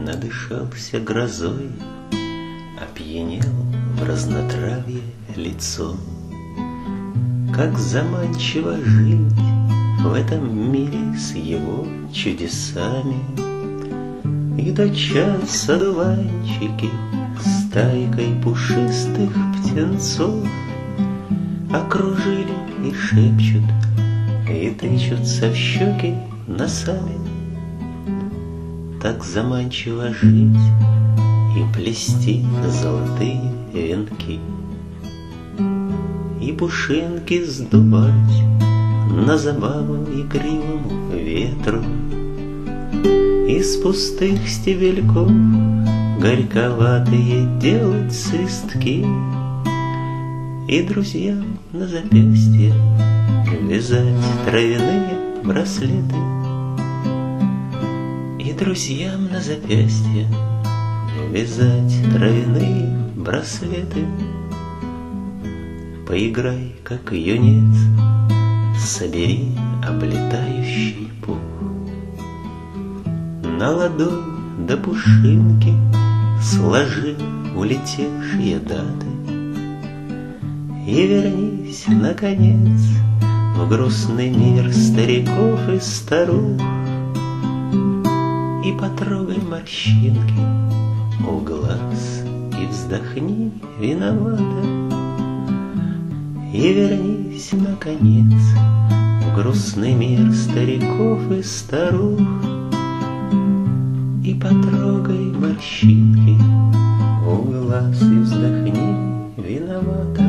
Надышался грозой, опьянел в разнотравье лицо. Как заманчиво жить в этом мире с его чудесами. И тотчас одуванчики стайкой пушистых птенцов окружили и шепчут, и тычутся в щеки носами. Так заманчиво жить и плести золотые венки, и пушинки сдувать на забаву игривому ветру. Из пустых стебельков горьковатые делать свистки, и друзьям на запястье вязать травяные браслеты. И друзьям на запястье вязать травяные браслеты. Поиграй, как юнец, собери облетающий пух. На ладонь до пушинки сложи улетевшие даты. И вернись, наконец, в грустный мир стариков и старух. И потрогай морщинки у глаз, и вздохни виновато. И вернись, наконец, в грустный мир стариков и старух. И потрогай морщинки у глаз, и вздохни виновато.